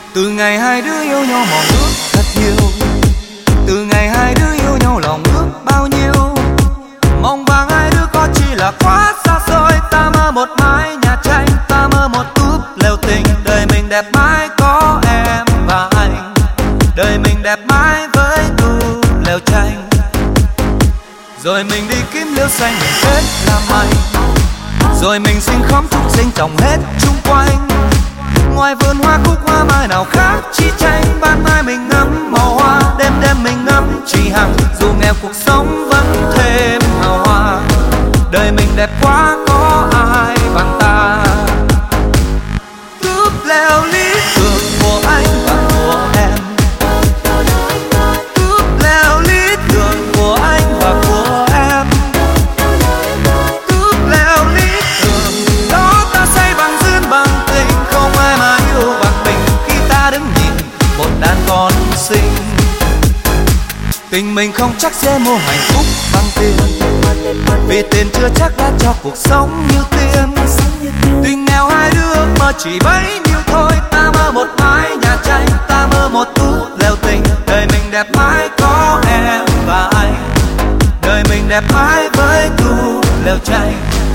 Từ ngày hai đứa yêu nhau mong ước thật nhiều, từ ngày hai đứa yêu nhau lòng ước bao nhiêu. Mong vàng hai đứa có chỉ là quá xa xôi. Ta mơ một mái nhà tranh, ta mơ một túp lều tình. Đời mình đẹp mãi có em và anh, đời mình đẹp mãi với túp lều tranh. Rồi mình đi kiếm liễu xanh mình kết làm mây, rồi mình xin khóm trúc xinh trồng hết chung quanh. Ngoài vườn hoa cúc hoa mai nào khác chi tranh. Ban mai mình ngắm màu hoa, đêm đêm mình ngắm chỉ hằng. Dù nghèo cuộc sống vẫn thêm hào hoa, đời mình đẹp quá có ai bằng ta. Túp lều lý tưởng của anh và của em, túp lều lý tưởng của anh và của em, túp lều lý tưởng đó ta xây bằng duyên bằng tình. Không ai mà yêu bằng mình khi ta đứng nhìn một đàn con xinh. Tình mình không chắc sẽ mua hạnh phúc bằng tiền, vì tiền chưa chắc đã cho cuộc sống như tiền. Tình nghèo hai đứa mơ chỉ bấy nhiêu thôi. Ta mơ một mái nhà tranh, ta mơ một túp lều tình. Đời mình đẹp mãi có em và anh, đời mình đẹp mãi với túp lều tranh.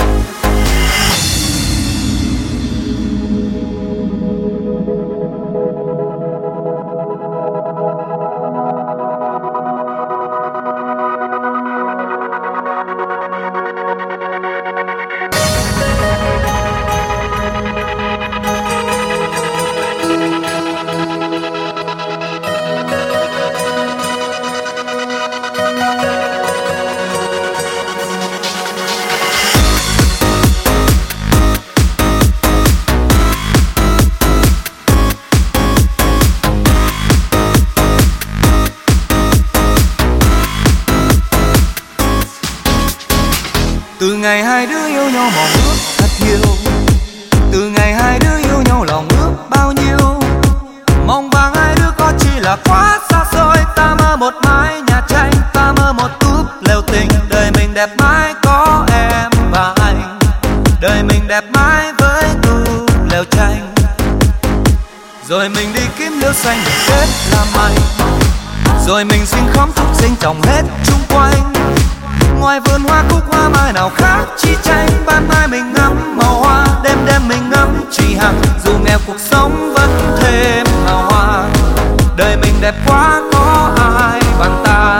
Từ ngày hai đứa yêu nhau mong ước thật nhiều, từ ngày hai đứa yêu nhau lòng ước bao nhiêu. Mong vàng hai đứa có chỉ là quá xa xôi. Ta mơ một mái nhà tranh, ta mơ một túp lều tình. Đời mình đẹp mãi có em và anh, đời mình đẹp mãi với túp lều tranh. Rồi mình đi kiếm liễu xanh mình kết làm mây, rồi mình xin khóm trúc xinh trồng hết chung quanh. Ngoài vườn hoa cúc hoa mai nào khác chi tranh. Ban mai mình ngắm màu hoa, đêm đêm mình ngắm chỉ hằng. Dù nghèo cuộc sống vẫn thêm hào hoa, đời mình đẹp quá có ai bằng ta.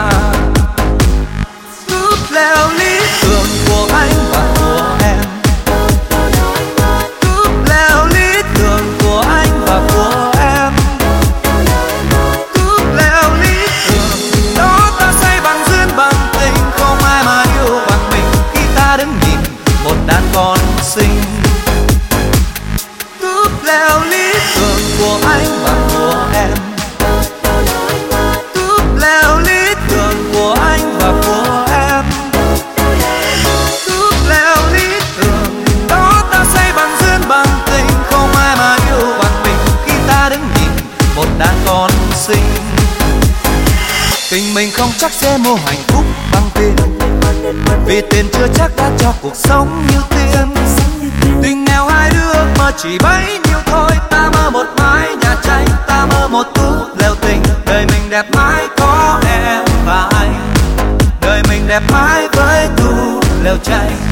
Túp lều lý tưởng của anh và của em, túp lều lý tưởng của anh và của em, túp lều lý tưởng đó ta xây bằng duyên bằng tình. Không ai mà yêu bằng mình khi ta đứng nhìn một đàn con xinh. Túp lều lý tưởng của anh và của em, túp lều lý tưởng của anh và của em, túp lều lý tưởng đó ta xây bằng duyên bằng tình. Không ai mà yêu bằng mình khi ta đứng nhìn một đàn con xinh. Tình mình không chắc sẽ mua hạnh phúc bằng tiền, vì tiền chưa chắc đã cho cuộc sống như tiền. Tình nghèo hai đứa mơ chỉ bấy nhiêu thôi. Ta mơ một mái nhà tranh, ta mơ một túp lều tình. Đời mình đẹp mãi có em và anh, đời mình đẹp mãi với túp lều tranh.